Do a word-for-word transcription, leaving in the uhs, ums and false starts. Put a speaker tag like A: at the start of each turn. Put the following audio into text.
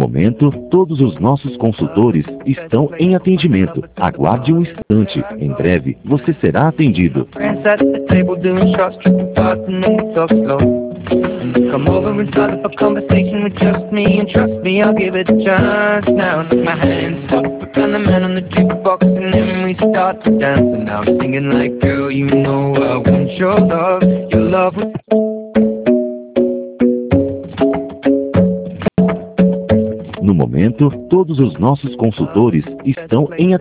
A: momento, todos os nossos consultores estão em atendimento. Aguarde um instante. Em breve, você será atendido. Come over and start up a conversation with just me, and trust me, I'll give it a chance. Now take my hand, stop, and the man on the jukebox, and then we start to dance. And now I'm singing like, girl, you know I want your love, your love. No momento, todos os nossos consultores estão em